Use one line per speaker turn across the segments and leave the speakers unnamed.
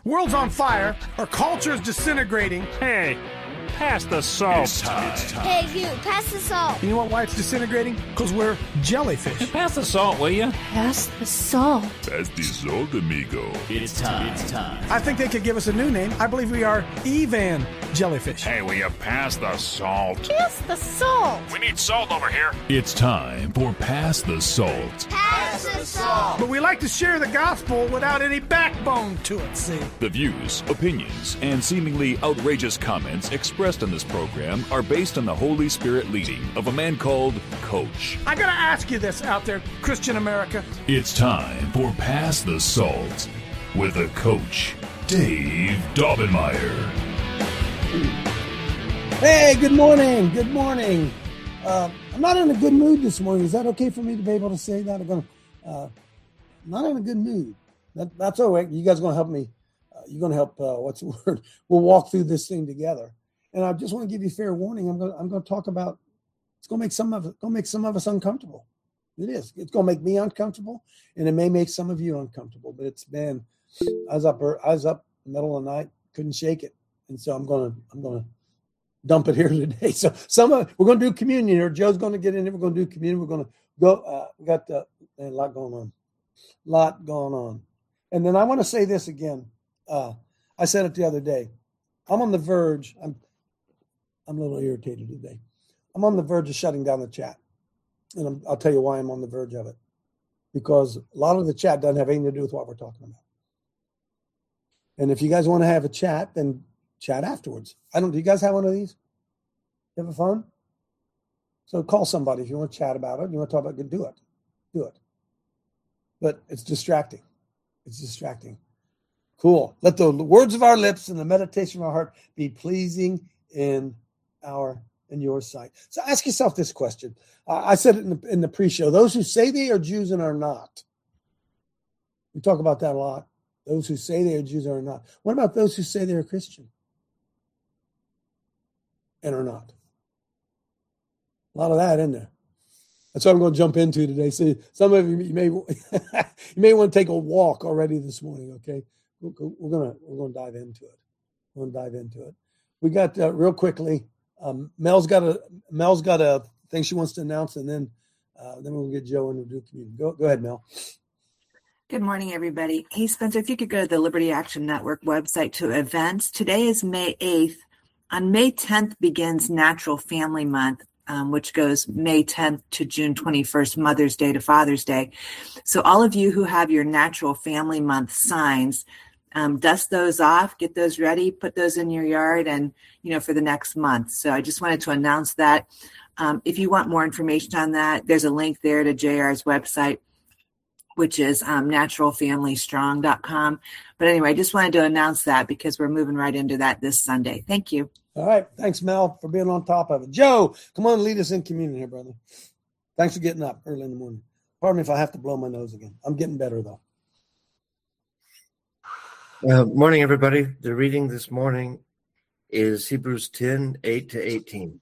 World's on fire. Our culture is disintegrating.
Hey, pass the salt.
It's time.
Hey, you, pass the salt.
You know what? Why it's disintegrating? Because we're jellyfish.
Pass the salt, will you?
Pass the salt.
Pass the salt, amigo.
It's time.
I think they could give us a new name. I believe we are Evan jellyfish.
Hey, will you pass the salt?
Pass the salt.
We need salt over here.
It's time for Pass the Salt.
Pass the salt.
But we like to share the gospel without any backbone to it, see?
The views, opinions, and seemingly outrageous comments expressed in this program are based on the Holy Spirit leading of a man called Coach.
I gotta ask you this out there, Christian America.
It's time for Pass the Salt with a Coach, Dave Daubenmire.
Hey, good morning. Good morning. I'm not in a good mood this morning. Is that okay for me to be able to say that? I'm not in a good mood. That's all right. You guys are going to help me. You're going to help. What's the word? We'll walk through this thing together. And I just want to give you fair warning. I'm going to talk about. It's going to make some of us uncomfortable. It is. It's going to make me uncomfortable, and it may make some of you uncomfortable. But it's been. I was up middle of the night, couldn't shake it, and so I'm going to dump it here today. So we're going to do communion, or Joe's going to get in here. We're going to do communion. We're going to go. We got a lot going on. And then I want to say this again. I said it the other day. I'm on the verge. I'm a little irritated today. I'm on the verge of shutting down the chat. And I'll tell you why I'm on the verge of it. Because a lot of the chat doesn't have anything to do with what we're talking about. And if you guys want to have a chat, then chat afterwards. Do you guys have one of these? You have fun? So call somebody if you want to chat about it. You want to talk about it, do it. But it's distracting. Cool. Let the words of our lips and the meditation of our heart be pleasing in your sight. So ask yourself this question. I said it in the pre-show. Those who say they are Jews and are not. We talk about that a lot. Those who say they are Jews and are not. What about those who say they're Christian and are not? A lot of that in there. That's what I'm going to jump into today. So some of you may you may want to take a walk already this morning. Okay, we're going to dive into it. We got real quickly. Mel's got a thing she wants to announce, and then we'll get Joe in to do communion. Go ahead, Mel.
Good morning, everybody. Hey, Spencer, if you could go to the Liberty Action Network website to events. Today is May 8th. On May 10th begins Natural Family Month, which goes May 10th to June 21st, Mother's Day to Father's Day. So all of you who have your Natural Family Month signs, dust those off, get those ready, put those in your yard and, for the next month. So I just wanted to announce that. If you want more information on that, there's a link there to JR's website, which is naturalfamilystrong.com. But anyway, I just wanted to announce that because we're moving right into that this Sunday. Thank you.
All right. Thanks, Mel, for being on top of it. Joe, come on, lead us in communion here, brother. Thanks for getting up early in the morning. Pardon me if I have to blow my nose again. I'm getting better, though.
Morning, everybody. The reading this morning is Hebrews 10, 8 to 18.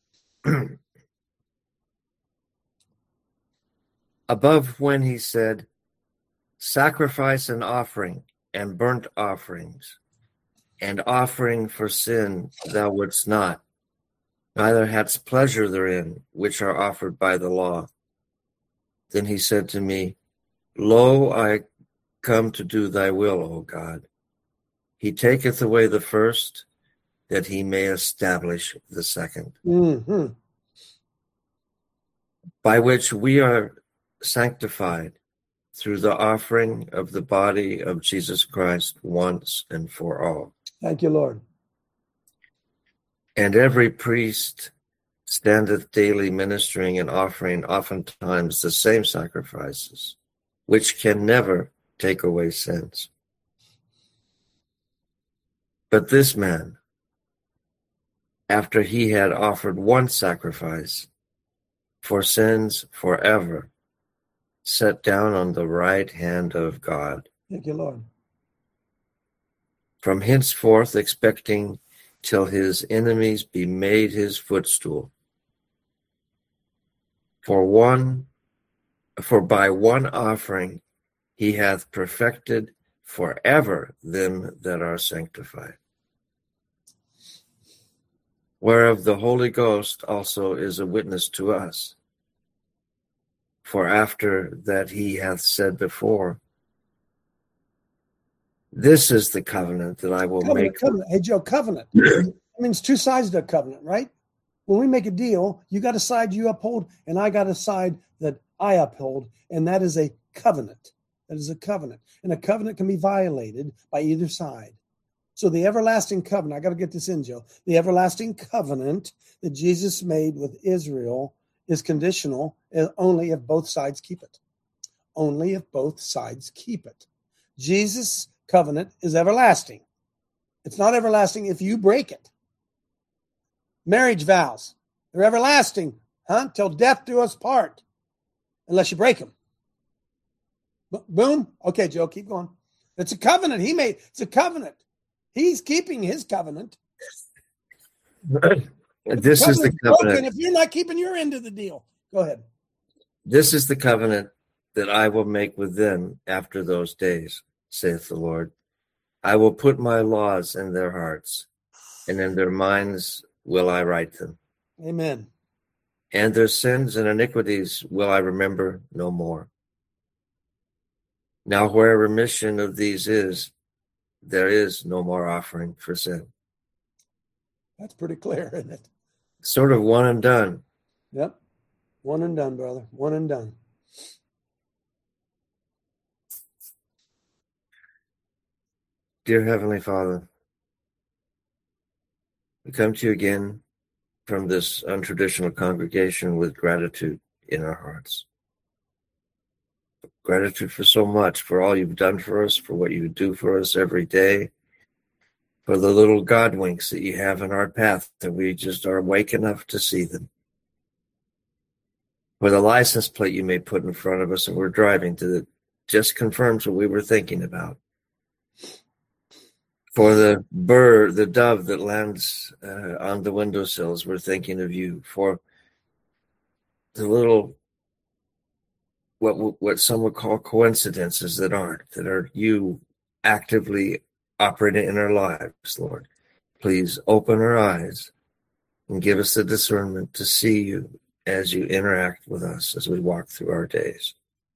Above when he said, sacrifice and offering and burnt offerings and offering for sin thou wouldst not, neither hadst pleasure therein, which are offered by the law. Then he said to me, Lo, I come to do thy will, O God. He taketh away the first, that he may establish the second.
Mm-hmm.
By which we are sanctified through the offering of the body of Jesus Christ once and for all.
Thank you, Lord.
And every priest standeth daily ministering and offering oftentimes the same sacrifices, which can never take away sins. But this man, after he had offered one sacrifice for sins forever, sat down on the right hand of God.
Thank you, Lord.
From henceforth expecting till his enemies be made his footstool. For by one offering he hath perfected forever them that are sanctified. Whereof the Holy Ghost also is a witness to us. For after that he hath said before, this is the covenant that I will make.
Covenant. Hey, Joe, covenant. It means two sides to a covenant, right? When we make a deal, you got a side you uphold, and I got a side that I uphold, and that is a covenant. That is a covenant. And a covenant can be violated by either side. So the everlasting covenant, I got to get this in, Joe. The everlasting covenant that Jesus made with Israel is conditional only if both sides keep it. Only if both sides keep it. Jesus' covenant is everlasting. It's not everlasting if you break it. Marriage vows, they're everlasting, till death do us part, unless you break them. Boom. Okay, Joe, keep going. It's a covenant he made. It's a covenant. He's keeping his covenant.
This is the covenant.
If you're not keeping your end of the deal, go ahead.
This is the covenant that I will make with them after those days, saith the Lord. I will put my laws in their hearts, and in their minds will I write them.
Amen.
And their sins and iniquities will I remember no more. Now where remission of these is, there is no more offering for sin.
That's pretty clear, isn't it?
Sort of one and done.
Yep. One and done, brother. One and done.
Dear Heavenly Father, we come to you again from this untraditional congregation with gratitude in our hearts. Gratitude for so much, for all you've done for us, for what you do for us every day, for the little God winks that you have in our path, that we just are awake enough to see them. For the license plate you may put in front of us and we're driving to that just confirms what we were thinking about. For the bird, the dove that lands on the windowsills, we're thinking of you. For the little, what some would call coincidences that aren't, that are you actively operating in our lives, Lord. Please open our eyes and give us the discernment to see you as you interact with us as we walk through our days.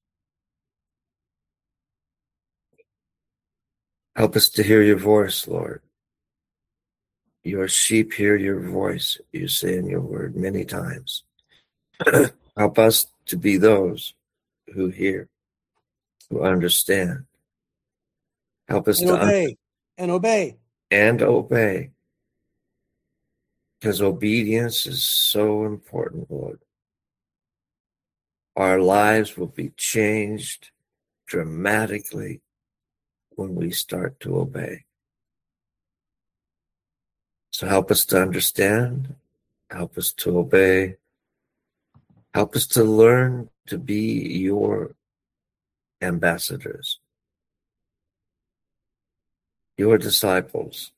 Help us to hear your voice, Lord. Your sheep hear your voice, you say in your word many times. Help us to be those who hear, who understand. Help us to
obey. And obey.
And obey. Because obedience is so important, Lord. Our lives will be changed dramatically when we start to obey. So help us to understand, help us to obey, help us to learn to be your ambassadors, your disciples.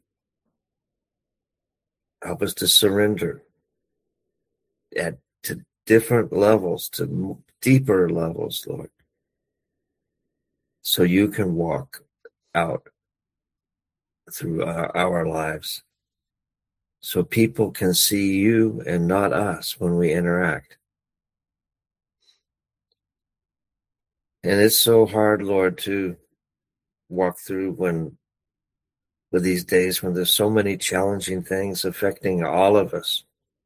Help us to surrender to different levels, to deeper levels, Lord, so you can walk out through our lives, so people can see you and not us when we interact. And it's so hard, Lord, to walk through with these days when there's so many challenging things affecting all of us.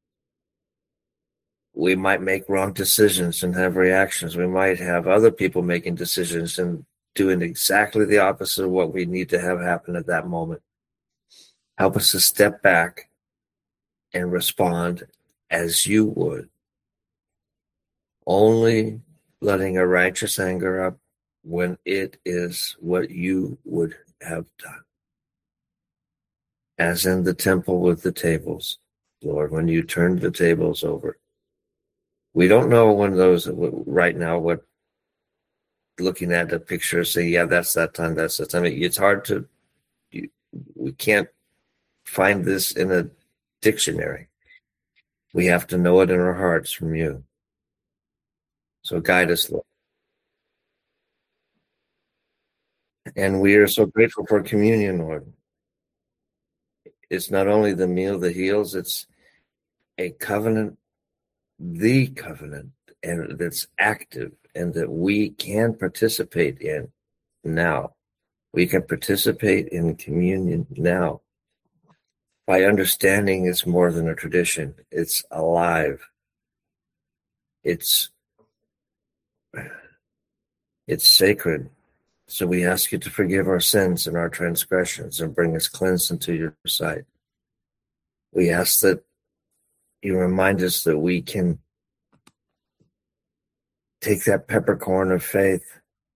We might make wrong decisions and have reactions. We might have other people making decisions and doing exactly the opposite of what we need to have happen at that moment. Help us to step back and respond as you would. Only letting a righteous anger up when it is what you would have done. As in the temple with the tables, Lord, when you turned the tables over. We don't know when those, right now, what looking at the picture, say, yeah, that's that time, that's that time. It's hard to, we can't find this in a dictionary. We have to know it in our hearts from you. So guide us, Lord. And we are so grateful for communion, Lord. It's not only the meal that heals, it's a covenant, the covenant, and that's active and that we can participate in now. We can participate in communion now by understanding it's more than a tradition. It's alive. It's sacred. So we ask you to forgive our sins and our transgressions and bring us cleansed into your sight. We ask that you remind us that we can take that peppercorn of faith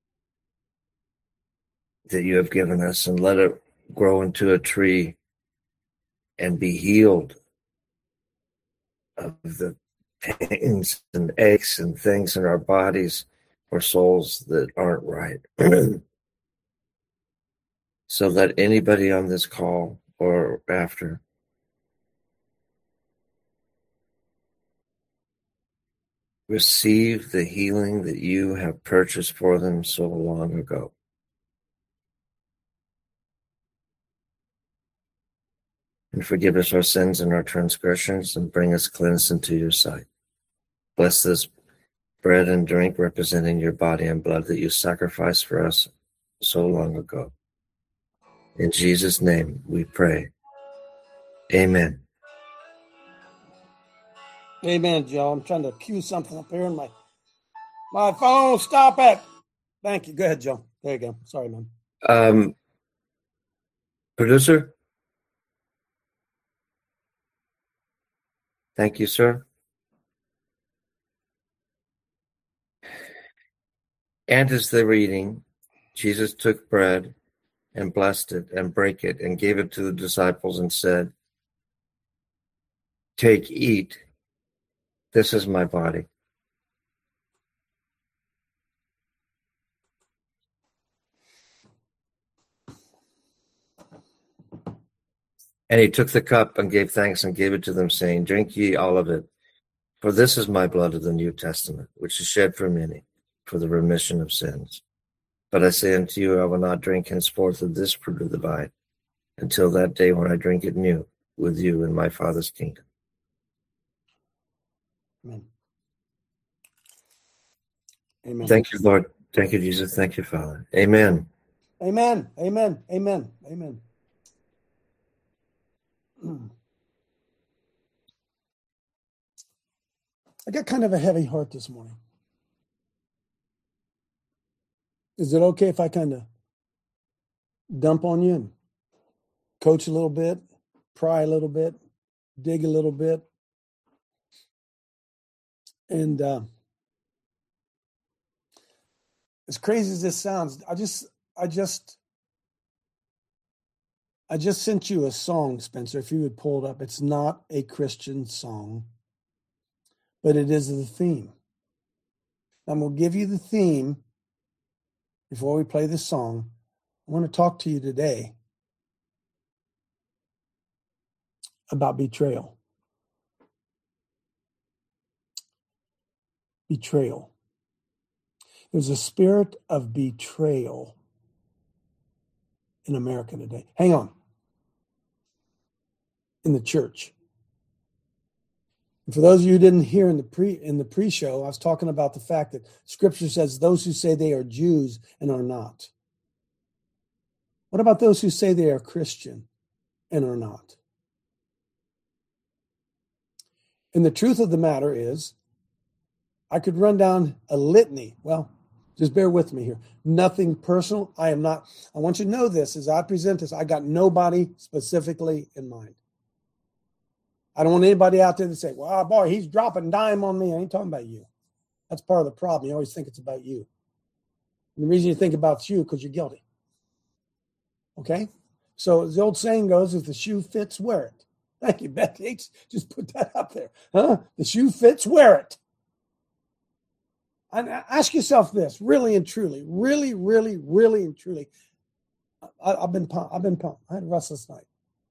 that you have given us and let it grow into a tree and be healed of the pains and aches and things in our bodies or souls that aren't right. So let anybody on this call or after receive the healing that you have purchased for them so long ago. And forgive us our sins and our transgressions and bring us cleansed into your sight. Bless this bread and drink representing your body and blood that you sacrificed for us so long ago. In Jesus' name we pray. Amen.
Amen, Joe. I'm trying to cue something up here in my phone. Stop it. Thank you. Go ahead, Joe. There you go. Sorry, man.
Producer? Thank you, sir. And as they're eating, Jesus took bread and blessed it and brake it and gave it to the disciples and said, "Take, eat. This is my body." And he took the cup and gave thanks and gave it to them, saying, "Drink ye all of it, for this is my blood of the New Testament, which is shed for many for the remission of sins. But I say unto you, I will not drink henceforth of this fruit of the vine until that day when I drink it new with you in my Father's kingdom."
Amen. Amen.
Thank you, Lord. Thank you, Jesus. Thank you, Father. Amen.
Amen. Amen. Amen. Amen. I got kind of a heavy heart this morning. Is it okay if I kind of dump on you and coach a little bit, pry a little bit, dig a little bit? And as crazy as this sounds, I just sent you a song, Spencer, if you would pull it up. It's not a Christian song, but it is the theme. I'm going to give you the theme before we play this song. I want to talk to you today about betrayal. Betrayal. There's a spirit of betrayal in America today. Hang on. In the church. And for those of you who didn't hear in the pre-show, I was talking about the fact that Scripture says those who say they are Jews and are not. What about those who say they are Christian and are not? And the truth of the matter is, I could run down a litany. Well, just bear with me here. Nothing personal. I want you to know this as I present this. I got nobody specifically in mind. I don't want anybody out there to say, well, boy, he's dropping dime on me. I ain't talking about you. That's part of the problem. You always think it's about you. And the reason you think about you because you're guilty. Okay? So as the old saying goes, if the shoe fits, wear it. Thank you, Beth Yates. Just put that up there. Huh? The shoe fits, wear it. And ask yourself this, really and truly, really, really, really and truly. I've been pumped. I had a restless night.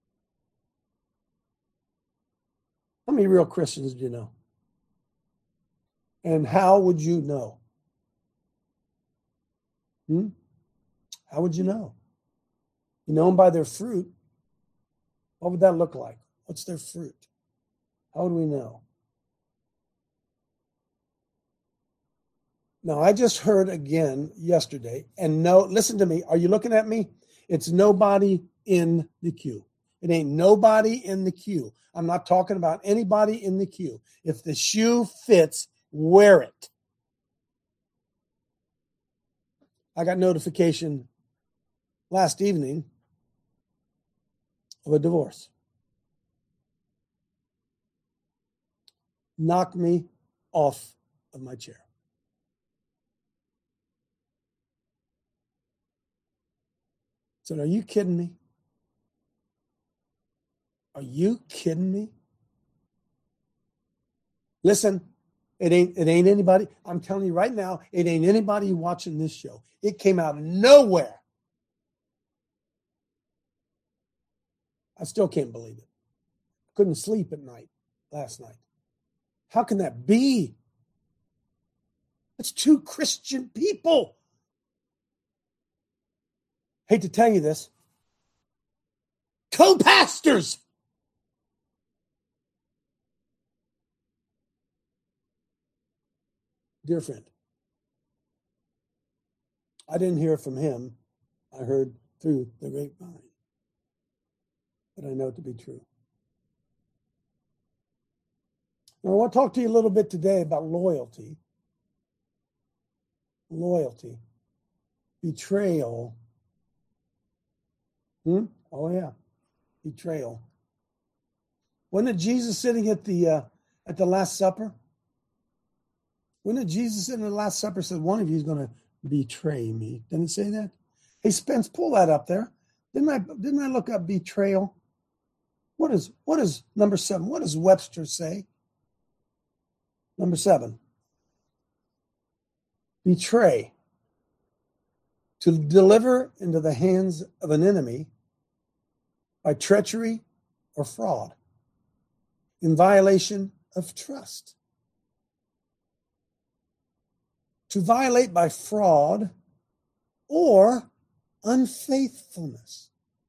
How many real Christians do you know? And how would you know? How would you know? You know them by their fruit. What would that look like? What's their fruit? How would we know? Now, I just heard again yesterday, and no, listen to me. Are you looking at me? It's nobody in the queue. It ain't nobody in the queue. I'm not talking about anybody in the queue. If the shoe fits, wear it. I got notification last evening of a divorce. Knocked me off of my chair. So, are you kidding me? Are you kidding me? Listen, it ain't anybody. I'm telling you right now, it ain't anybody watching this show. It came out of nowhere. I still can't believe it. Couldn't sleep at night last night. How can that be? It's two Christian people. Hate to tell you this. Co-pastors. Dear friend, I didn't hear from him. I heard through the grapevine. But I know it to be true. Now, I want to talk to you a little bit today about loyalty. Loyalty. Betrayal. Oh, yeah. Betrayal. Wasn't it Jesus sitting at the Last Supper? Wasn't it Jesus sitting at the Last Supper said, one of you is going to betray me? Didn't it say that? Hey, Spence, pull that up there. Didn't I look up betrayal? What is number 7? What does Webster say? Number 7. Betray. To deliver into the hands of an enemy by treachery or fraud in violation of trust. To violate by fraud or unfaithfulness.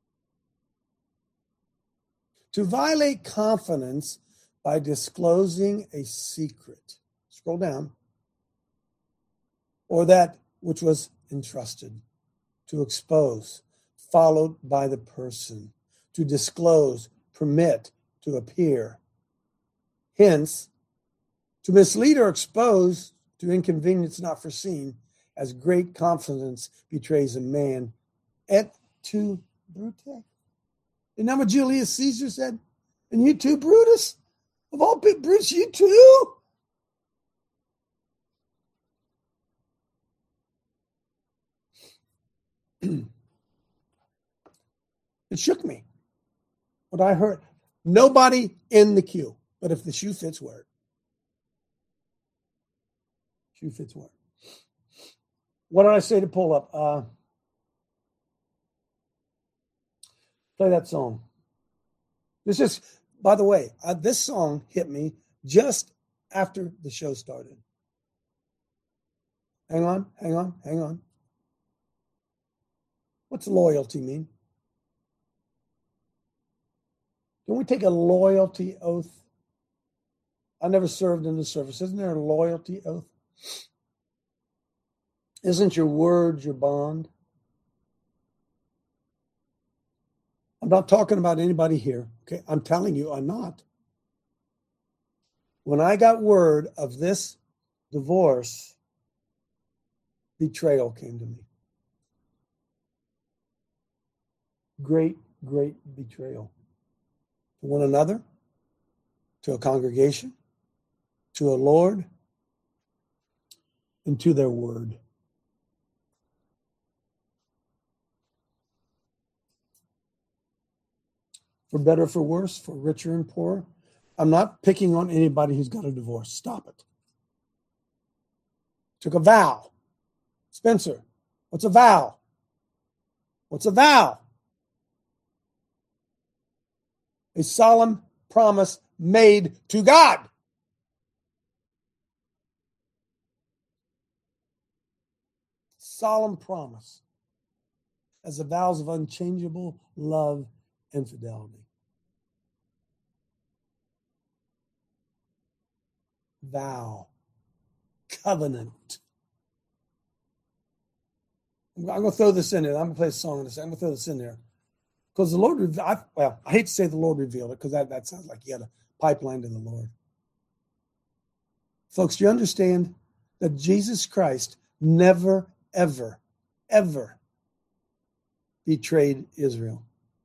To violate confidence by disclosing a secret. Scroll down. Or that which was entrusted. To expose, followed by the person. To disclose, permit, to appear. Hence, to mislead or expose to inconvenience not foreseen, as great confidence betrays a man, et tu, Brute. Isn't that what Julius Caesar said? And you too, Brutus? Of all people, Brutus, you too? It shook me. What I heard. Nobody in the queue. But if the shoe fits, wear it. Shoe fits, wear it. What did I say to pull up? Play that song. This is, by the way, this song hit me just after the show started. Hang on. What's loyalty mean? Don't we take a loyalty oath? I never served in the service. Isn't there a loyalty oath? Isn't your word your bond? I'm not talking about anybody here. Okay, I'm telling you, I'm not. When I got word of this divorce, betrayal came to me. Great betrayal. To one another, to a congregation, to a Lord, and to their word. For better, for worse, for richer and poorer. I'm not picking on anybody who's got a divorce. Stop it. Took a vow. Spencer, what's a vow? What's a vow? A solemn promise made to God. Solemn promise. as the vows of unchangeable love and fidelity. Vow, covenant. I'm going to throw this in there. I'm going to play a song in a second. I'm going to throw this in there. Because the Lord, I hate to say the Lord revealed it, because that sounds like you had a pipeline to the Lord. Folks, do you understand that Jesus Christ never, ever, ever betrayed Israel?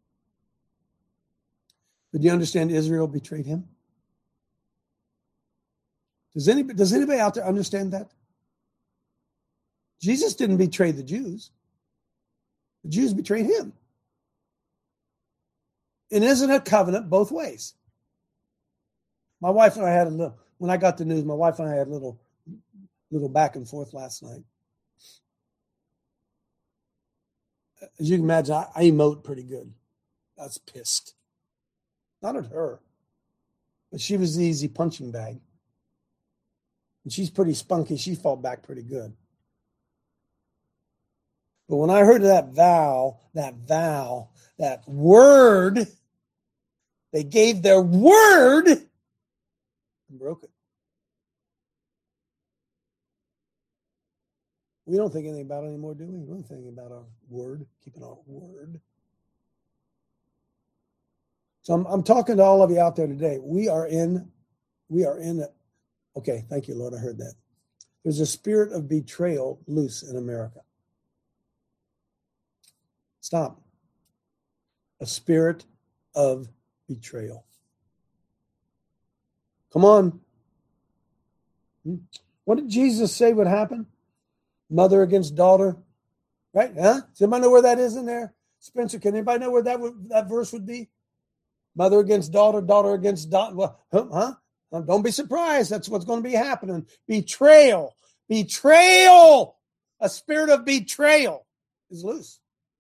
But do you understand Israel betrayed him? Does anybody out there understand that? Jesus didn't betray the Jews. The Jews betrayed him. And isn't a covenant both ways? My wife and I had when I got the news, my wife and I had a little back and forth last night. As you can imagine, I emote pretty good. I was pissed. Not at her, but she was the easy punching bag. And she's pretty spunky. She fought back pretty good. But when I heard that word, they gave their word and broke it. We don't think anything about it anymore, do we? We don't think anything about our word, keeping our word. So I'm talking to all of you out there today. We are in it. Okay, thank you, Lord. I heard that. There's a spirit of betrayal loose in America. Stop. A spirit of betrayal. Come on. What did Jesus say would happen? Mother against daughter. Right? Huh? Does anybody know where that is in there? Spencer, can anybody know where that verse would be? Mother against daughter, daughter against daughter. Huh? Don't be surprised. That's what's going to be happening. Betrayal. Betrayal. A spirit of betrayal is loose.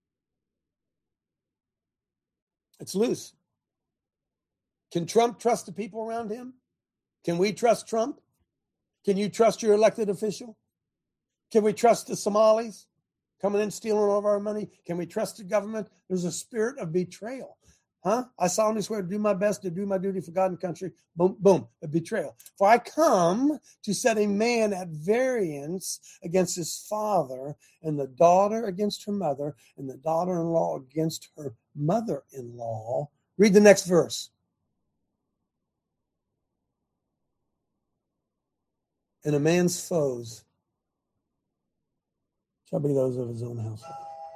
It's loose. Can Trump trust the people around him? Can we trust Trump? Can you trust your elected official? Can we trust the Somalis coming in stealing all of our money? Can we trust the government? There's a spirit of betrayal. Huh? I solemnly swear to do my best to do my duty for God and country. Boom, boom, a betrayal. For I come to set a man at variance against his father, and the daughter against her mother, and the daughter-in-law against her mother-in-law. Read the next verse. And a man's foes shall be those of his own household.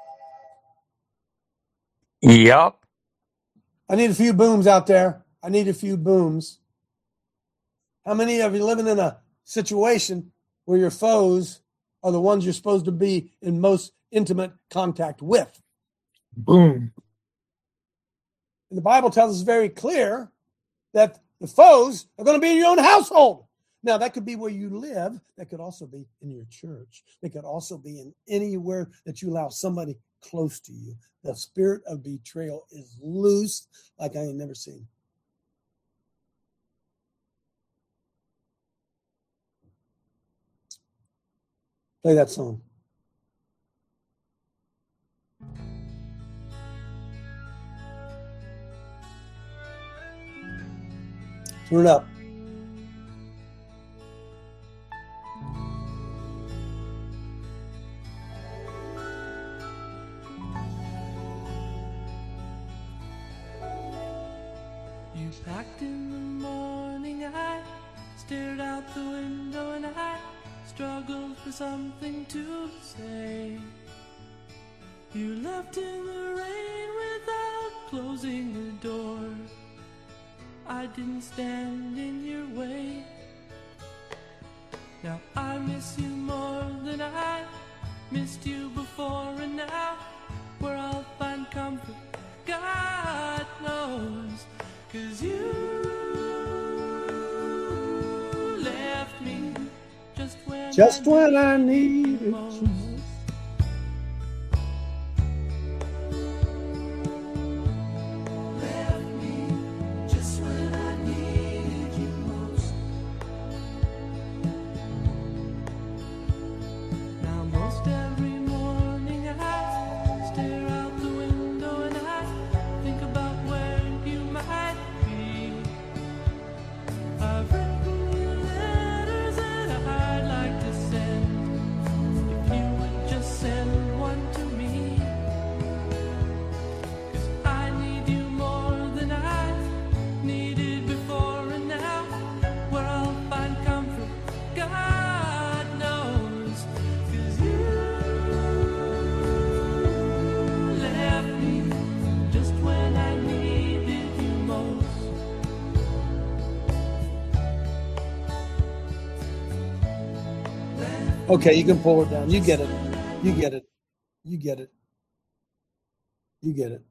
Yup.
I need a few booms out there. I need a few booms. How many of you living in a situation where your foes are the ones you're supposed to be in most intimate contact with?
Boom.
And the Bible tells us very clear that the foes are going to be in your own household. Now, that could be where you live. That could also be in your church. They could also be in anywhere that you allow somebody close to you. The spirit of betrayal is loose like I ain't never seen. Play that song. Turn it up.
You packed in the morning, I stared out the window and I struggled for something to say. You left in the rain without closing the door. I didn't stand in your way. Now I miss you more than I missed you before, and now where I'll find comfort, God knows. 'Cause you left me just when I needed you most. Left me just when I needed you most. Now most every morning I stare out
Okay, you can pull it down. You get it. You get it. You get it. You get it.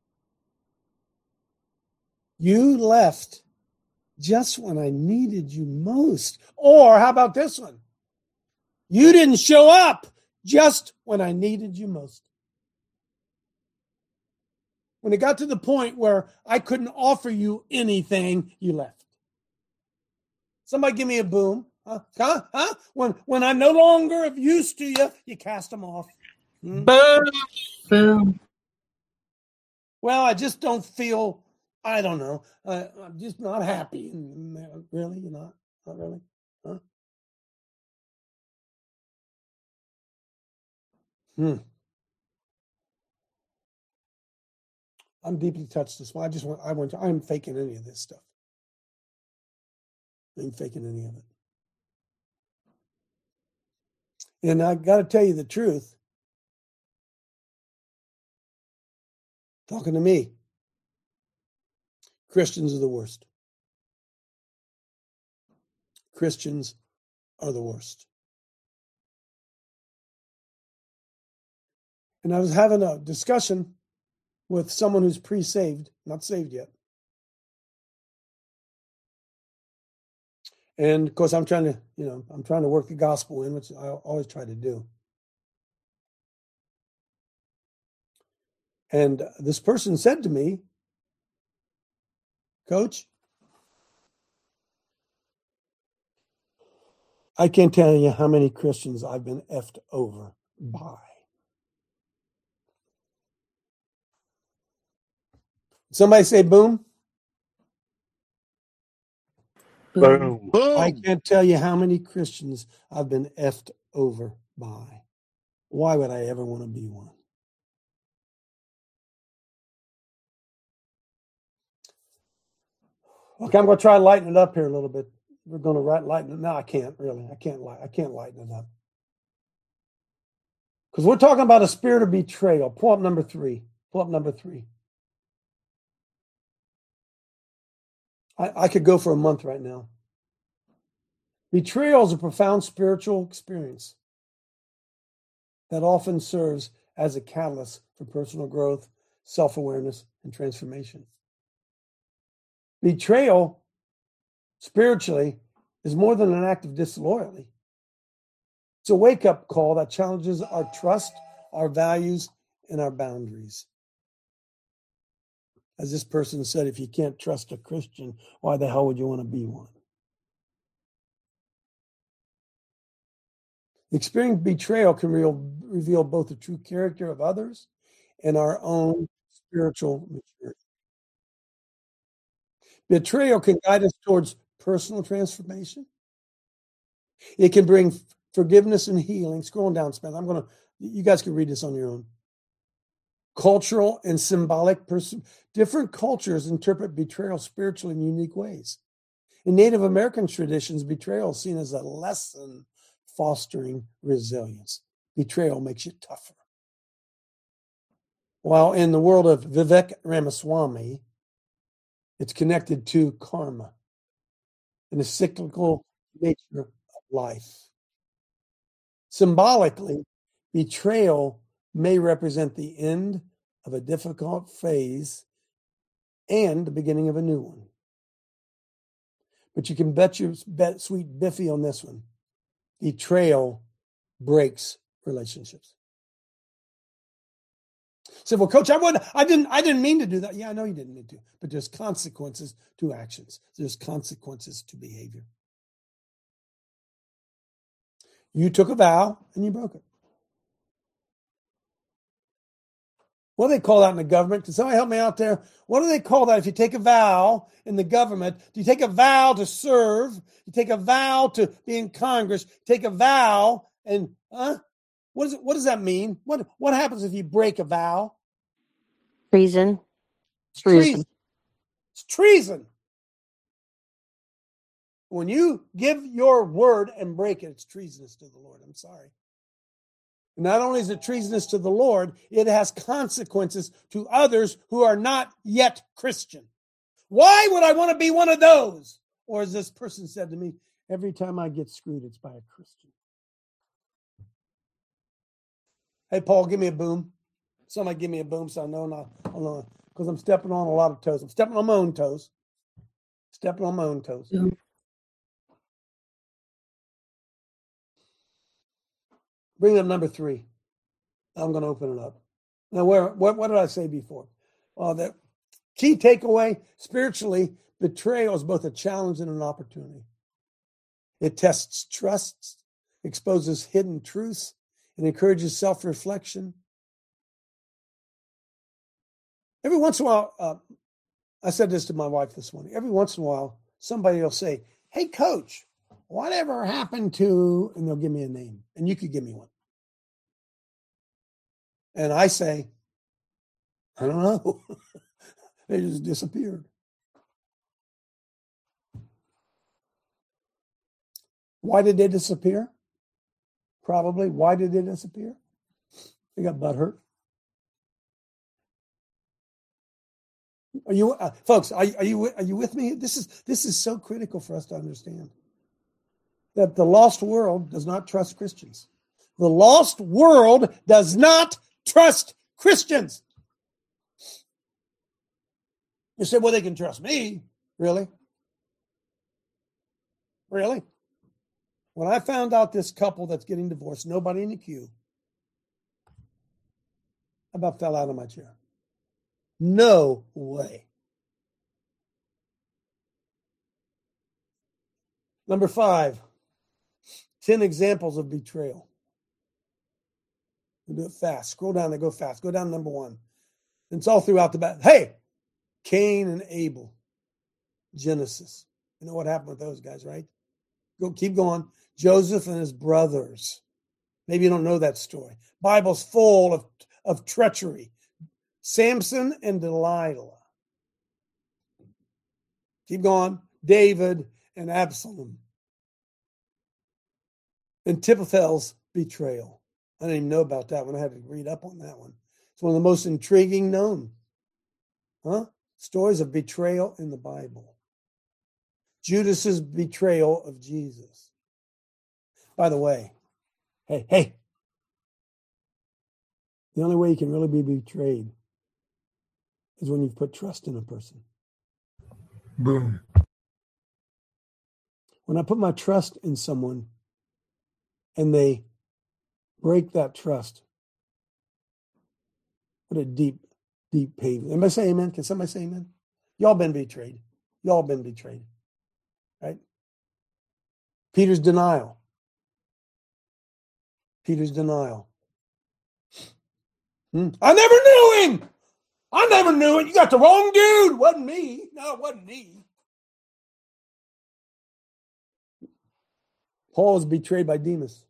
You left just when I needed you most. Or how about this one? You didn't show up just when I needed you most. When it got to the point where I couldn't offer you anything, you left. Somebody give me a boom. Huh? When I'm no longer of use to you, you cast them off.
Boom.
Boom.
Well, I just don't feel, I don't know. I'm just not happy. Really? You're not? Not really? Huh? I'm deeply touched this one. I'm faking any of this stuff. I ain't faking any of it. And I got to tell you the truth. Talking to me, Christians are the worst. Christians are the worst. And I was having a discussion with someone who's pre-saved, not saved yet. And of course, I'm trying to work the gospel in, which I always try to do. And this person said to me, Coach, I can't tell you how many Christians I've been effed over by. Somebody say boom.
Boom. Boom.
I can't tell you how many Christians I've been effed over by. Why would I ever want to be one? Okay, I'm going to try to lighten it up here a little bit. We're going to lighten it. No, I can't really. I can't lighten it up. Because we're talking about a spirit of betrayal. Pull up number 3. I could go for a month right now. Betrayal is a profound spiritual experience that often serves as a catalyst for personal growth, self-awareness, and transformation. Betrayal, spiritually, is more than an act of disloyalty. It's a wake-up call that challenges our trust, our values, and our boundaries. As this person said, if you can't trust a Christian, why the hell would you want to be one? Experiencing betrayal can reveal both the true character of others and our own spiritual maturity. Betrayal can guide us towards personal transformation. It can bring forgiveness and healing. Scrolling down, Spence. You guys can read this on your own. Cultural and symbolic. Different cultures interpret betrayal spiritually in unique ways. In Native American traditions, betrayal is seen as a lesson fostering resilience. Betrayal makes you tougher. While in the world of Vivek Ramaswamy, it's connected to karma and the cyclical nature of life. Symbolically, betrayal may represent the end of a difficult phase and the beginning of a new one. But you can bet sweet Biffy on this one. Betrayal breaks relationships. Say, well, Coach, I didn't mean to do that. Yeah, I know you didn't mean to, but there's consequences to actions. There's consequences to behavior. You took a vow and you broke it. What do they call that in the government? Can somebody help me out there? What do they call that if you take a vow in the government? Do you take a vow to serve? You take a vow to be in Congress? Take a vow and what does that mean? What happens if you break a vow?
Treason.
Treason. It's treason. When you give your word and break it, it's treasonous to the Lord. I'm sorry. Not only is it treasonous to the Lord, it has consequences to others who are not yet Christian. Why would I want to be one of those? Or as this person said to me, every time I get screwed, it's by a Christian. Hey, Paul, give me a boom. Somebody give me a boom so I know because I'm stepping on a lot of toes. I'm stepping on my own toes. Bring up number 3. I'm going to open it up. Now, what did I say before? Well, the key takeaway, spiritually, betrayal is both a challenge and an opportunity. It tests trust, exposes hidden truths, and encourages self-reflection. Every once in a while, I said this to my wife this morning. Every once in a while, somebody will say, "Hey, Coach, whatever happened to," and they'll give me a name, and you could give me one. And I say, "I don't know." They just disappeared. Why did they disappear? Probably. Why did they disappear? They got butthurt. Are you, folks? Are you with me? This is so critical for us to understand that the lost world does not trust Christians. The lost world does not trust Christians. You say, "Well, they can trust me." Really? Really? When I found out this couple that's getting divorced, nobody in the queue, I about fell out of my chair. No way. Number 5, 10 examples of betrayal. We'll do it fast. Scroll down there, go fast. Go down to number 1. It's all throughout the Bible. Hey, Cain and Abel. Genesis. You know what happened with those guys, right? Keep going. Joseph and his brothers. Maybe you don't know that story. Bible's full of treachery. Samson and Delilah. Keep going. David and Absalom. And Ahithophel's betrayal. I didn't even know about that one. I had to read up on that one. It's one of the most intriguing known. Stories of betrayal in the Bible. Judas's betrayal of Jesus. By the way, hey. The only way you can really be betrayed is when you've put trust in a person.
Boom.
When I put my trust in someone and they break that trust, what a deep pain. Anybody say amen? Can somebody say amen? Y'all been betrayed. Right? Peter's denial. I never knew him. I never knew it. You got the wrong dude. Wasn't me. No, it wasn't me. Paul was betrayed by Demas.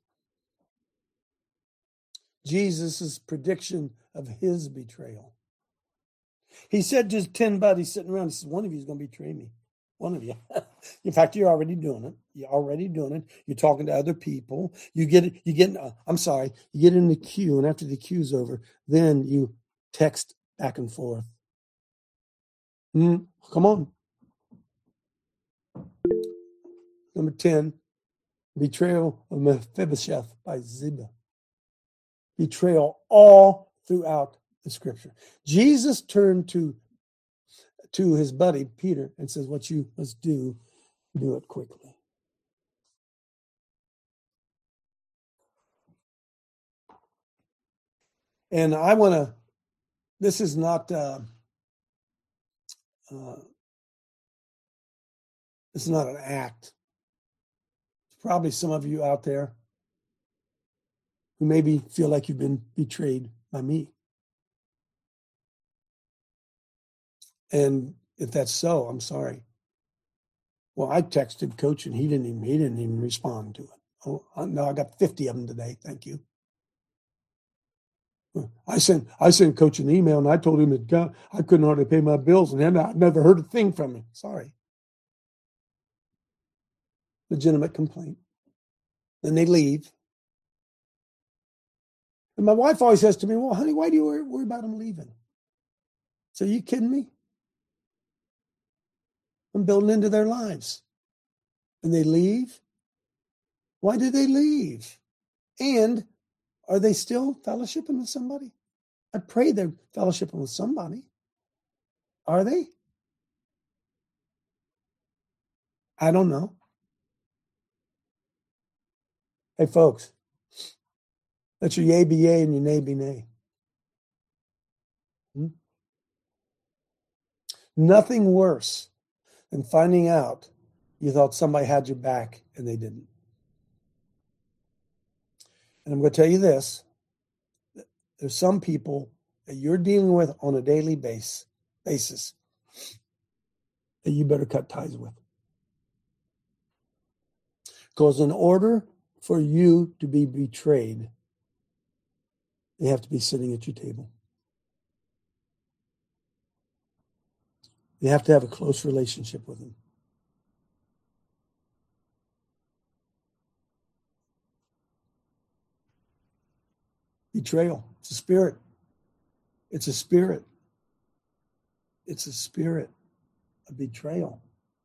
Jesus' prediction of his betrayal. He said to his 10 buddies sitting around, he says, "One of you is going to betray me. One of you." In fact, you're already doing it. You're talking to other people. You get in the queue, and after the queue's over, then you text back and forth. Come on. Number 10, betrayal of Mephibosheth by Ziba. Betrayal all throughout the scripture. Jesus turned to his buddy Peter and says, "What you must do it quickly." And I want to, this is not, it's not an act. There's probably some of you out there who maybe feel like you've been betrayed by me. And if that's so, I'm sorry. Well, I texted Coach and he didn't even respond to it. Oh no, I got 50 of them today. Thank you. I sent Coach an email and I told him that I couldn't hardly pay my bills, and I never heard a thing from him. Sorry. Legitimate complaint. Then they leave. And my wife always says to me, "Well, honey, why do you worry about him leaving?" So you kidding me? I'm building into their lives. And they leave. Why did they leave? And Are they still fellowshipping with somebody? I pray they're fellowshipping with somebody. Are they? I don't know. Hey, folks, let your yea be yea and your nay be nay. Nothing worse than finding out you thought somebody had your back and they didn't. And I'm going to tell you this. There's some people that you're dealing with on a daily basis that you better cut ties with. Because in order for you to be betrayed, they have to be sitting at your table. You have to have a close relationship with them. Betrayal. It's a spirit. It's a spirit. It's a spirit of betrayal.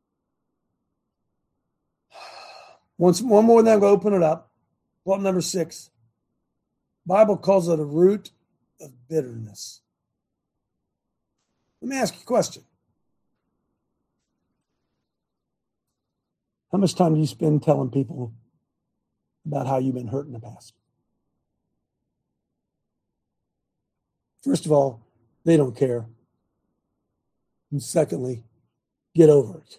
One more, then I'm going to open it up. Point number 6. Bible calls it a root of bitterness. Let me ask you a question. How much time do you spend telling people about how you've been hurt in the past? First of all, they don't care. And secondly, get over it.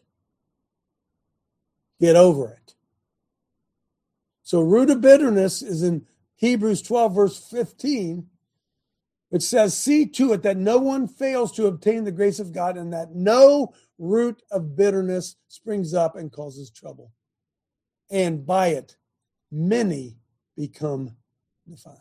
Get over it. So root of bitterness is in Hebrews 12, verse 15. It says, see to it that no one fails to obtain the grace of God and that no root of bitterness springs up and causes trouble. And by it, many become defiled.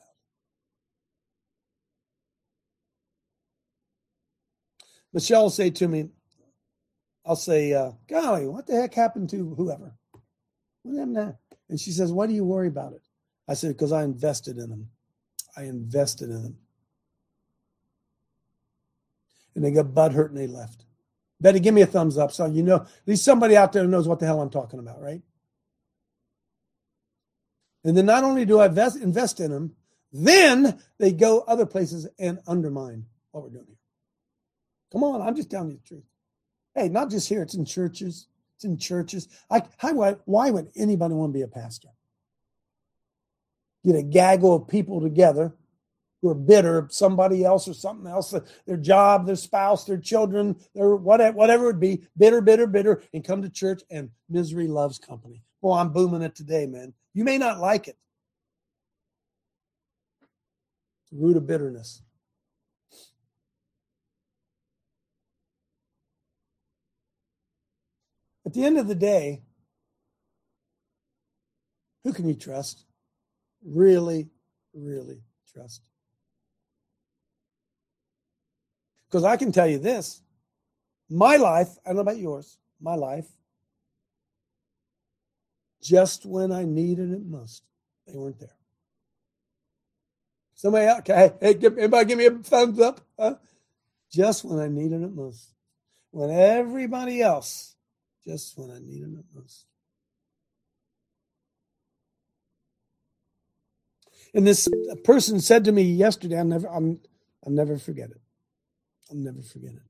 Michelle will say to me, I'll say, golly, what the heck happened to whoever? What happened to that? And she says, why do you worry about it? I said, because I invested in them. I invested in them. And they got butthurt and they left. Betty, give me a thumbs up so you know, at least somebody out there knows what the hell I'm talking about, right? And then not only do I invest in them, then they go other places and undermine what we're doing here. Come on, I'm just telling you the truth. Hey, not just here, it's in churches. It's in churches. Why would anybody want to be a pastor? Get a gaggle of people together who are bitter of somebody else or something else, their job, their spouse, their children, their whatever it be, bitter, and come to church and misery loves company. Well, I'm booming it today, man. You may not like it. It's the root of bitterness. At the end of the day, who can you trust? Really, really trust. Because I can tell you this, my life, I don't know about yours, my life, just when I needed it most, they weren't there. Somebody else, okay, hey, everybody give me a thumbs up. Just when I needed it most. When everybody else, just when I needed it most. And this person said to me yesterday, I'll never forget it. I'll never forget it.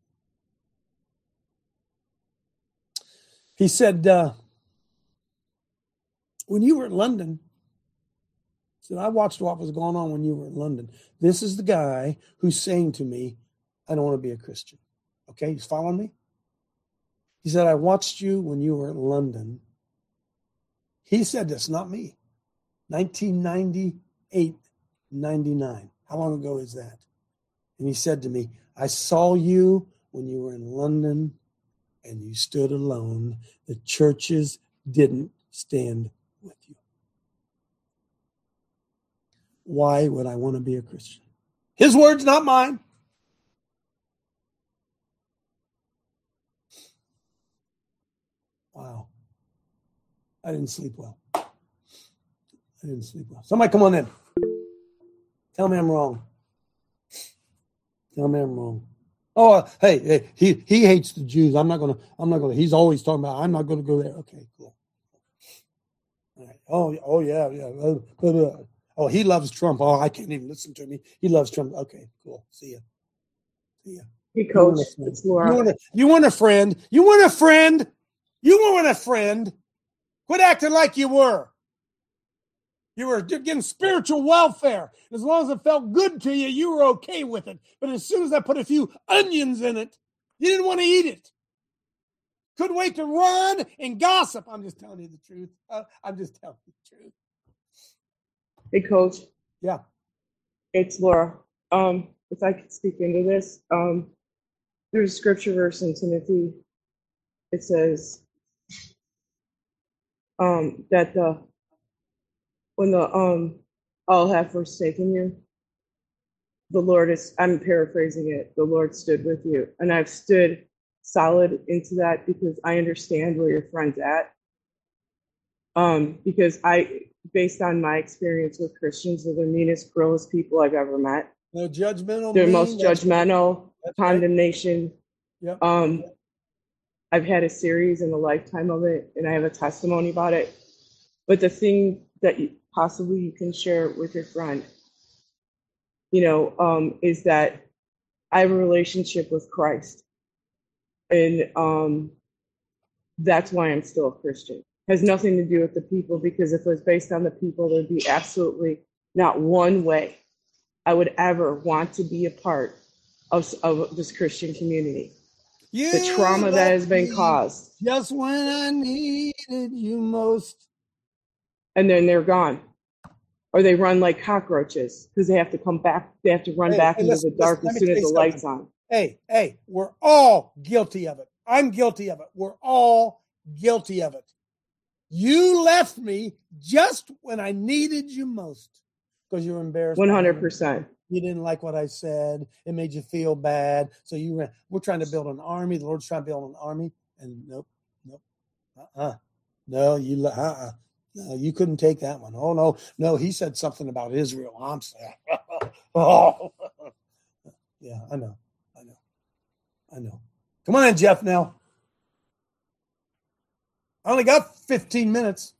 He said, when you were in London, he said, I watched what was going on when you were in London. This is the guy who's saying to me, I don't want to be a Christian. Okay, he's following me? He said, I watched you when you were in London. He said this, not me. 1998, 99. How long ago is that? And he said to me, I saw you when you were in London and you stood alone. The churches didn't stand with you. Why would I want to be a Christian? His words, not mine. Wow. I didn't sleep well. Somebody come on in. Tell me I'm wrong. Tell me I'm wrong. Oh, hey, he hates the Jews. I'm not gonna. He's always talking about. I'm not gonna go there. Okay, cool. All right. Oh yeah. Oh, he loves Trump. Oh, I can't even listen to me. He loves Trump. Okay, cool. See ya. See ya.
Hey, Coach. It's Laura.
You want a friend? You want a friend? You want a friend? Quit acting like you were. You were getting spiritual welfare. As long as it felt good to you, you were okay with it. But as soon as I put a few onions in it, you didn't want to eat it. Couldn't wait to run and gossip. I'm just telling you the truth. I'm just telling you the truth.
Hey, Coach.
Yeah.
It's Laura. If I could speak into this, there's a scripture verse in Timothy. It says that when the all have forsaken you, the Lord is, I'm paraphrasing it, the Lord stood with you. And I've stood solid into that because I understand where your friend's at. Because based on my experience with Christians, they're the meanest, cruelest people I've ever met.
No judgmental.
They're most judgmental, condemnation.
Right. Yep.
I've had a series and a lifetime of it, and I have a testimony about it. But the thing that possibly you can share with your friend, is that I have a relationship with Christ. And that's why I'm still a Christian. It has nothing to do with the people, because if it was based on the people, there'd be absolutely not one way I would ever want to be a part of this Christian community. The trauma that has been caused.
Just when I needed you most.
And then they're gone. Or they run like cockroaches because they have to come back. They have to run back into the dark as soon as the light's on.
Hey, we're all guilty of it. I'm guilty of it. We're all guilty of it. You left me just when I needed you most because you were embarrassed.
100%.
You didn't like what I said. It made you feel bad. So you ran. We're trying to build an army. The Lord's trying to build an army. And nope. No, you couldn't take that one. Oh, no. He said something about Israel. I'm sad. Oh, yeah, I know. Come on in, Jeff, now. I only got 15 minutes.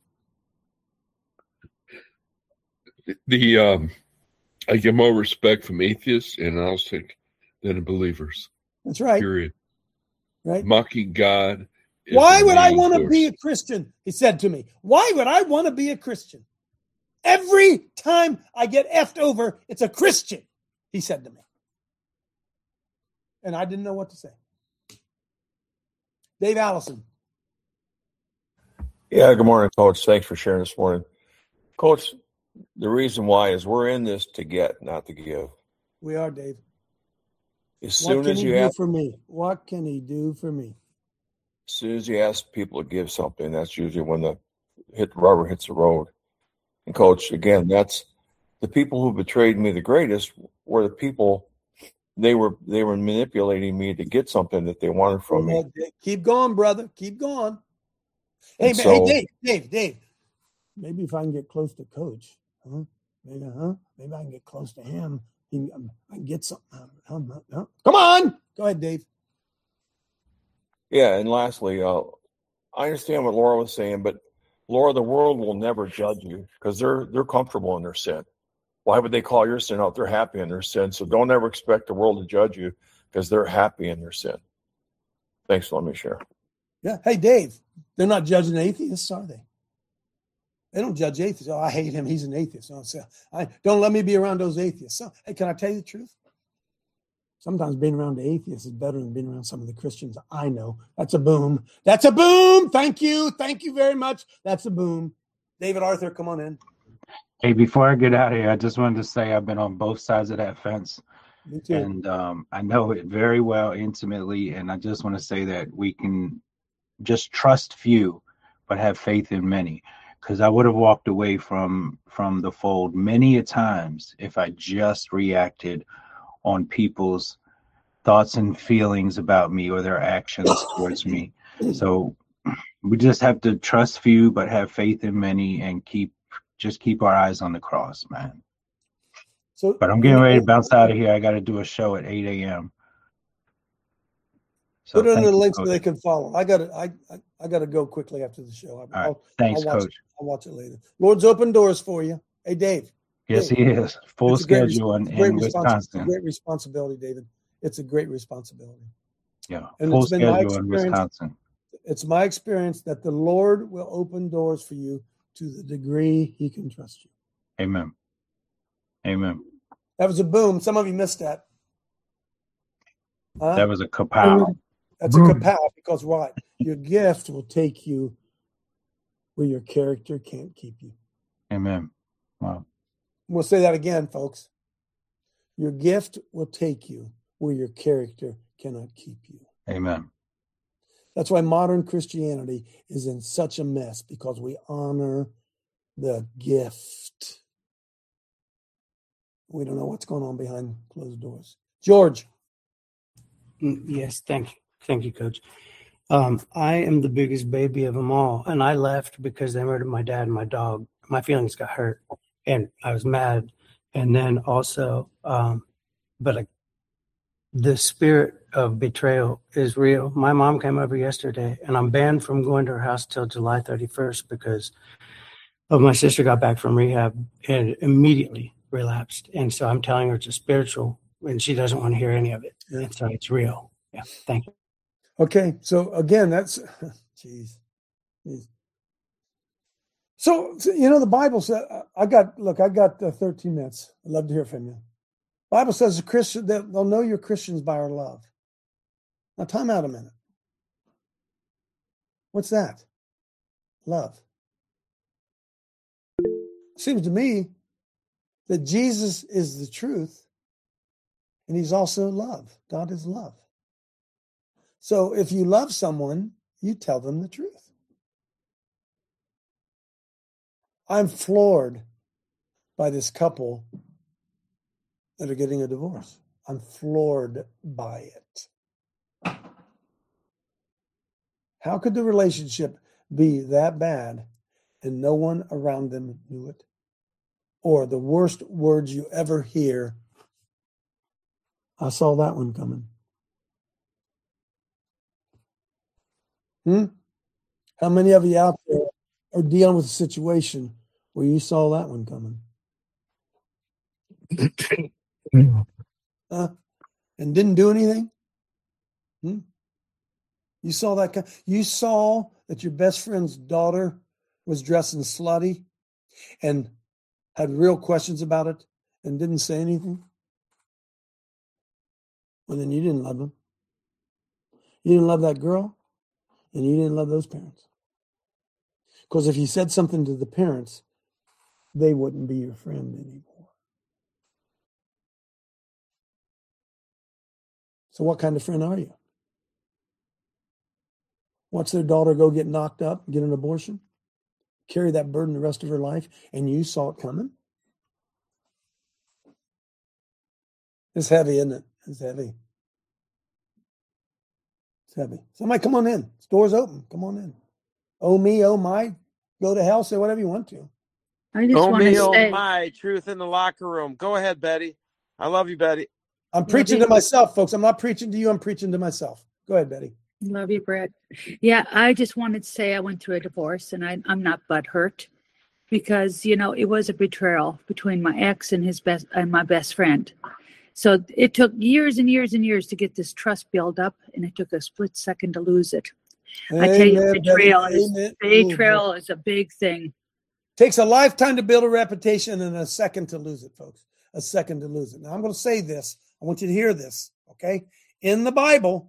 I get more respect from atheists and agnostic than believers.
That's right.
Period.
Right.
Mocking God.
Why would I want to be a Christian? He said to me. Why would I want to be a Christian? Every time I get effed over, it's a Christian, he said to me. And I didn't know what to say. Dave Allison.
Yeah, good morning, Coach. Thanks for sharing this morning. Coach, the reason why is we're in this to get, not to give.
We are, Dave.
As soon as you ask
for me, what can he do for me?
As soon as you ask people to give something, that's usually when the rubber hits the road. And Coach, again, that's the people who betrayed me the greatest were the people. They were manipulating me to get something that they wanted from me.
Keep going, brother. Keep going. Hey, Dave. Maybe if I can get close to Coach, Maybe I can get close to him. I can get something. Come on. Go ahead, Dave.
Yeah, and lastly, I understand what Laura was saying, but Laura, the world will never judge you because they're comfortable in their sin. Why would they call your sin out? They're happy in their sin. So don't ever expect the world to judge you because they're happy in their sin. Thanks for letting me share.
Yeah. Hey, Dave, they're not judging atheists, are they? They don't judge atheists. Oh, I hate him. He's an atheist. Don't let me be around those atheists. So, hey, can I tell you the truth? Sometimes being around the atheists is better than being around some of the Christians I know. That's a boom. That's a boom. Thank you. Thank you very much. That's a boom. David Arthur, come on in.
Hey, before I get out of here, I just wanted to say I've been on both sides of that fence.
Me too.
And I know it very well intimately. And I just want to say that we can just trust few, but have faith in many. Because I would have walked away from the fold many a times if I just reacted on people's thoughts and feelings about me or their actions towards me. So we just have to trust few, but have faith in many, and keep our eyes on the cross, man. But I'm getting ready to bounce out of here. I got to do a show at 8 a.m. So
put it in the links so they can follow. I got to go quickly after the show.
All right. Thanks, Coach.
I'll watch it later. Lord's open doors for you. Hey, Dave.
Yes, he is. Full schedule in Wisconsin.
It's a great responsibility, David. It's a great responsibility.
Yeah,
and
full
it's been my
schedule in Wisconsin.
It's my experience that the Lord will open doors for you to the degree he can trust you.
Amen. Amen.
That was a boom. Some of you missed that.
That was a kapow.
That's boom. A kapow because what? Your gift will take you where your character can't keep you.
Amen. Wow.
We'll say that again, folks. Your gift will take you where your character cannot keep you.
Amen.
That's why modern Christianity is in such a mess, because we honor the gift. We don't know what's going on behind closed doors. George.
Yes, thank you. Thank you, Coach. I am the biggest baby of them all, and I left because they murdered my dad and my dog. My feelings got hurt, and I was mad. And then also, the spirit of betrayal is real. My mom came over yesterday, and I'm banned from going to her house till July 31st because of my sister got back from rehab and immediately relapsed. And so I'm telling her it's spiritual, and she doesn't want to hear any of it. Yeah. And so it's real. Yeah, thank you.
Okay, so again, that's, jeez. So, the Bible says, I got 13 minutes. I'd love to hear from you. The Bible says they'll know you're Christians by our love. Now, time out a minute. What's that? Love. Seems to me that Jesus is the truth, and he's also love. God is love. So if you love someone, you tell them the truth. I'm floored by this couple that are getting a divorce. I'm floored by it. How could the relationship be that bad and no one around them knew it? Or the worst words you ever hear, I saw that one coming. How many of you out there are dealing with a situation where you saw that one coming? And didn't do anything? You saw that? You saw that your best friend's daughter was dressing slutty and had real questions about it and didn't say anything? Well, then you didn't love them. You didn't love that girl, and you didn't love those parents. Because if you said something to the parents, they wouldn't be your friend anymore. So what kind of friend are you? Watch their daughter go get knocked up, get an abortion, carry that burden the rest of her life, and you saw it coming? It's heavy, isn't it? It's heavy. It's heavy. Somebody come on in. This door's open. Come on in. Oh me, oh my. Go to hell, say whatever you want to.
I just want to say, my truth in the locker room. Go ahead, Betty. I love you, Betty.
I'm preaching to myself, folks. I'm not preaching to you. I'm preaching to myself. Go ahead, Betty.
Love you, Brett. Yeah, I just wanted to say I went through a divorce, and I'm not butthurt because, it was a betrayal between my ex and my best friend. So it took years and years and years to get this trust built up, and it took a split second to lose it.
Amen,
I tell you, betrayal is a big thing.
Takes a lifetime to build a reputation and a second to lose it, folks. A second to lose it. Now, I'm going to say this. I want you to hear this, okay? In the Bible,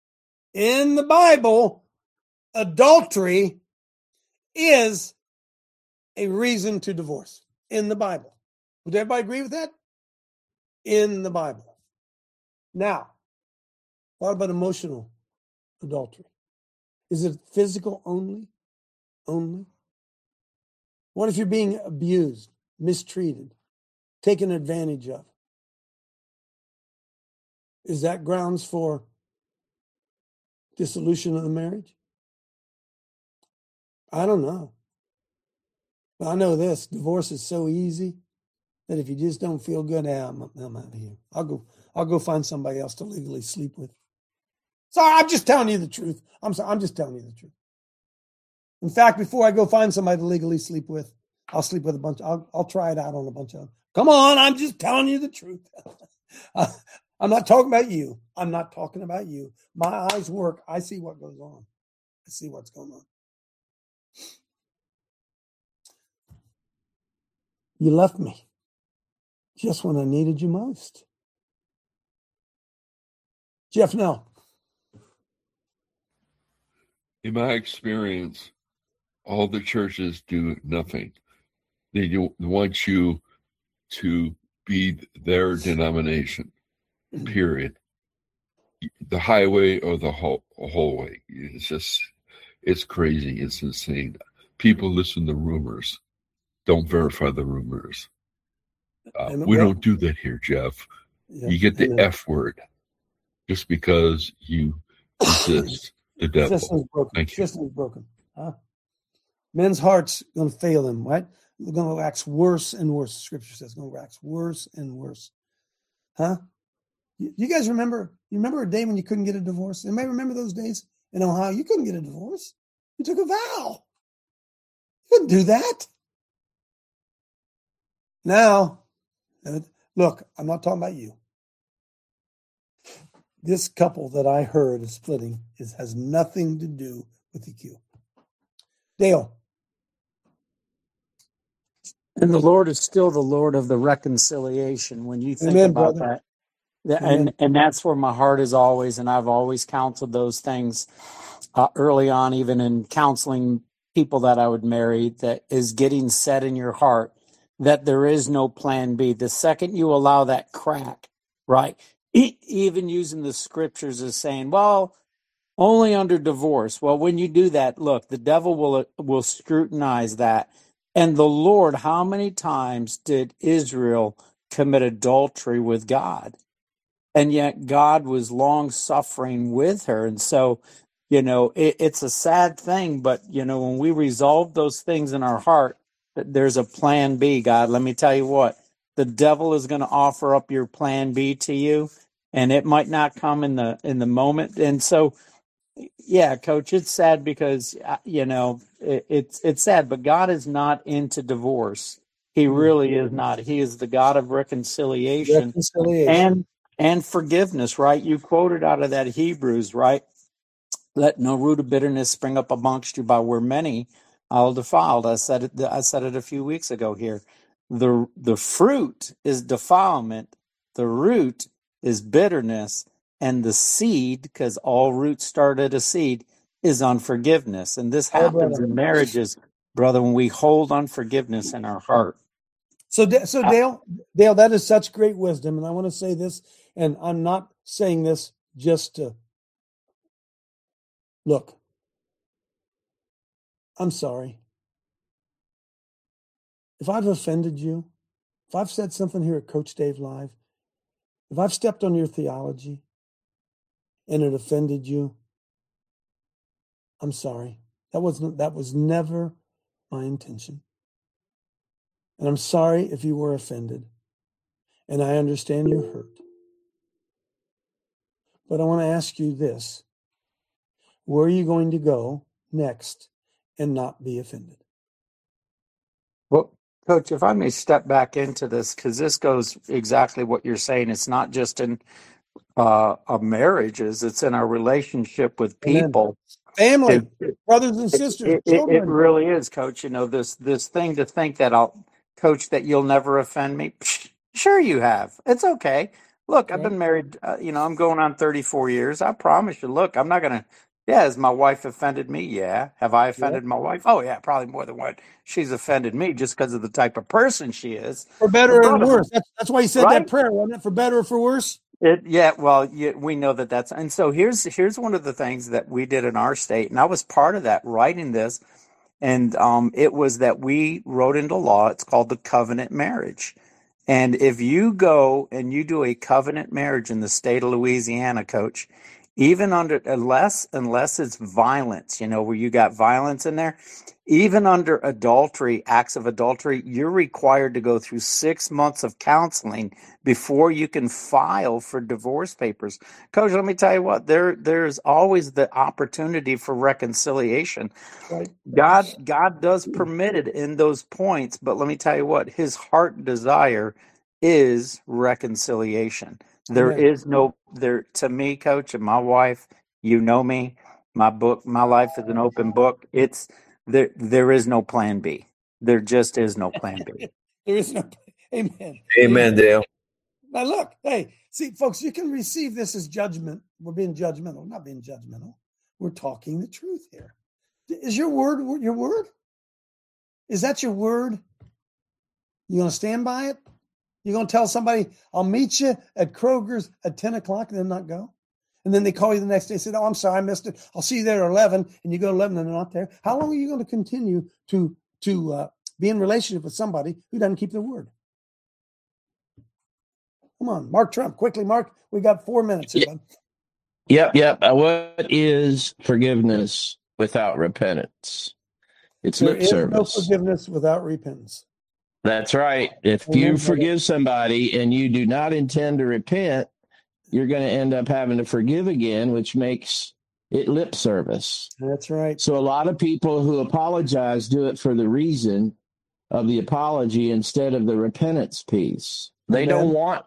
adultery is a reason to divorce. In the Bible. Would everybody agree with that? In the Bible. Now, what about emotional adultery? Is it physical only? Only? What if you're being abused, mistreated, taken advantage of? Is that grounds for dissolution of the marriage? I don't know. But I know this. Divorce is so easy that if you just don't feel good, I'm out of here. I'll go find somebody else to legally sleep with. Sorry, I'm just telling you the truth. I'm just telling you the truth. In fact, before I go find somebody to legally sleep with, I'll sleep with a bunch. I'll try it out on a bunch of them. Come on, I'm just telling you the truth. I'm not talking about you. I'm not talking about you. My eyes work. I see what goes on. I see what's going on. You left me just when I needed you most. Jeff, no.
In my experience, all the churches do nothing. They want you to be their denomination, period. The highway or the whole way. It's crazy. It's insane. People listen to rumors. Don't verify the rumors. We don't do that here, Jeff. Yeah, you get the F word just because you resist the devil.
System's broken.
Thank you.
System's broken. Huh? Men's hearts going to fail them, right? They're going to wax worse and worse. Scripture says going to wax worse and worse. Huh? You guys remember? You remember a day when you couldn't get a divorce? Anybody remember those days in Ohio? You couldn't get a divorce. You took a vow. You couldn't do that. Now, look, I'm not talking about you. This couple that I heard is splitting has nothing to do with EQ. Dale.
And the Lord is still the Lord of the reconciliation. When you think
Amen,
about
brother.
that,
Amen.
and that's where my heart is always, and I've always counseled those things early on, even in counseling people that I would marry, that is getting set in your heart that there is no plan B. The second you allow that crack, right? Even using the scriptures as saying, well, only under divorce. Well, when you do that, look, the devil will scrutinize that. And the Lord, how many times did Israel commit adultery with God? And yet God was long suffering with her. And so, it's a sad thing, but, when we resolve those things in our heart, there's a plan B, God. Let me tell you what, the devil is going to offer up your plan B to you, and it might not come in the moment. And so, yeah, Coach, it's sad because, it's sad, but God is not into divorce. He really is not. He is the God of reconciliation. And forgiveness, right? You quoted out of that Hebrews, right? Let no root of bitterness spring up amongst you, by where many are defiled. I said it a few weeks ago here. The fruit is defilement. The root is bitterness. And the seed, because all roots start at a seed, is unforgiveness. And this happens in marriages, brother, when we hold unforgiveness in our heart.
So Dale, that is such great wisdom. And I want to say this, and I'm not saying this just to look. I'm sorry. If I've offended you, if I've said something here at Coach Dave Live, if I've stepped on your theology and it offended you, I'm sorry. That was never my intention. And I'm sorry if you were offended. And I understand you're hurt. But I want to ask you this. Where are you going to go next and not be offended?
Well, Coach, if I may step back into this, because this goes exactly what you're saying. It's not just in our marriages, it's in our relationship with people.
Family, brothers and sisters, children.
It really is, Coach. This thing to think that Coach, that you'll never offend me. Sure you have. It's okay. Look, I've been married, I'm going on 34 years. I promise you, look, I'm not going to, has my wife offended me? Yeah. Have I offended my wife? Oh, yeah, probably more than what she's offended me, just because of the type of person she is.
For better or worse. That's why you said that prayer, wasn't it? For better or for worse?
We know that's, and so here's one of the things that we did in our state, and I was part of that, writing this, and it was that we wrote into law, it's called the covenant marriage. And if you go and you do a covenant marriage in the state of Louisiana, Coach, even under, unless it's violence, where you got violence in there, even under adultery, acts of adultery, you're required to go through 6 months of counseling before you can file for divorce papers. Coach, let me tell you what, there's always the opportunity for reconciliation.
Right.
God does permit it in those points, but let me tell you what, his heart desire is reconciliation. There
Amen.
is no, to me, Coach, and my wife, you know me, my life is an open book. It's there is no plan B. There just is no plan B.
There is no. Amen.
Amen, Dale.
Now look, hey, see, folks, you can receive this as judgment. We're being judgmental, not being judgmental. We're talking the truth here. Is your word your word? Is that your word? You going to stand by it? You going to tell somebody, I'll meet you at Kroger's at 10 o'clock and then not go? And then they call you the next day and say, oh, I'm sorry, I missed it. I'll see you there at 11. And you go to 11 and they're not there. How long are you going to continue to be in relationship with somebody who doesn't keep their word? Come on, Mark Trump. Quickly, Mark. We got 4 minutes here, bud.
Yep. What is forgiveness without repentance? It's
There
lip
is
service.
no forgiveness without repentance.
That's right. If you forgive somebody and you do not intend to repent, you're going to end up having to forgive again, which makes it lip service.
That's right.
So a lot of people who apologize do it for the reason of the apology instead of the repentance piece. They don't want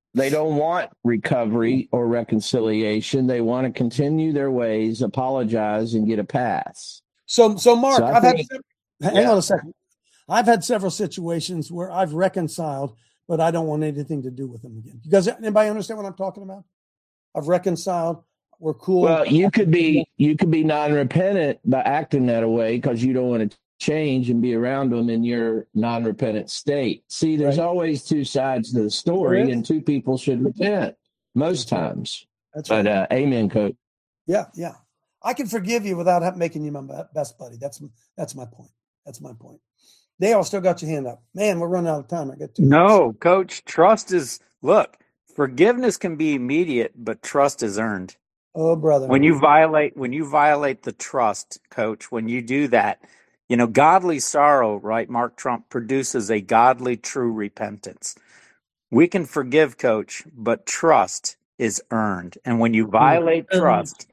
recovery or reconciliation. They want to continue their ways, apologize, and get a pass.
So Mark, hang on a second. I've had several situations where I've reconciled, but I don't want anything to do with them again. You guys, anybody understand what I'm talking about? I've reconciled. We're cool.
Well, you could be non-repentant by acting that way because you don't want to change and be around them in your non-repentant state. See, there's always two sides to the story, and two people should repent most times.
That's right.
But amen, Coach.
Yeah. I can forgive you without making you my best buddy. That's my point. That's my point. Dale, still got your hand up. Man, we're running out of time. I got 2 minutes.
No, Coach, forgiveness can be immediate, but trust is earned.
Oh, brother.
When you violate the trust, Coach, when you do that, godly sorrow, right? Mark Trump produces a godly true repentance. We can forgive, Coach, but trust is earned. And when you violate trust.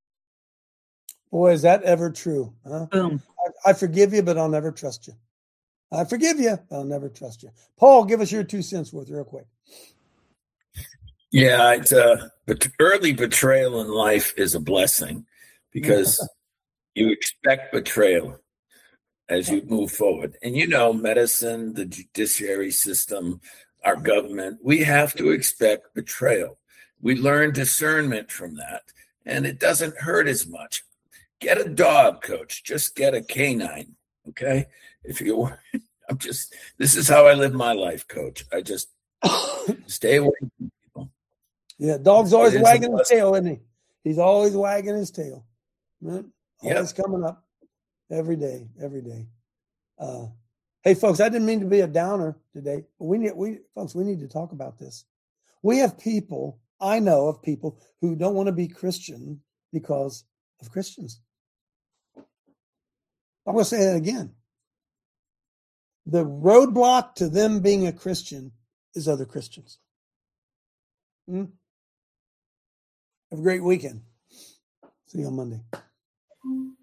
Boy, is that ever true? Huh?
Boom.
I forgive you, but I'll never trust you. I forgive you, but I'll never trust you. Paul, give us your 2 cents worth real quick.
Yeah, but early betrayal in life is a blessing because you expect betrayal as you move forward. And medicine, the judiciary system, our government, we have to expect betrayal. We learn discernment from that, and it doesn't hurt as much. Get a dog, Coach. Just get a canine, okay? This is how I live my life, Coach. I just stay away from people.
Yeah, dog's always wagging his tail, isn't he? He's always wagging his tail. Right? Always coming up every day. Hey, folks, I didn't mean to be a downer today, but we need to talk about this. I know of people who don't want to be Christian because of Christians. I'm going to say that again. The roadblock to them being a Christian is other Christians. Have a great weekend. See you on Monday.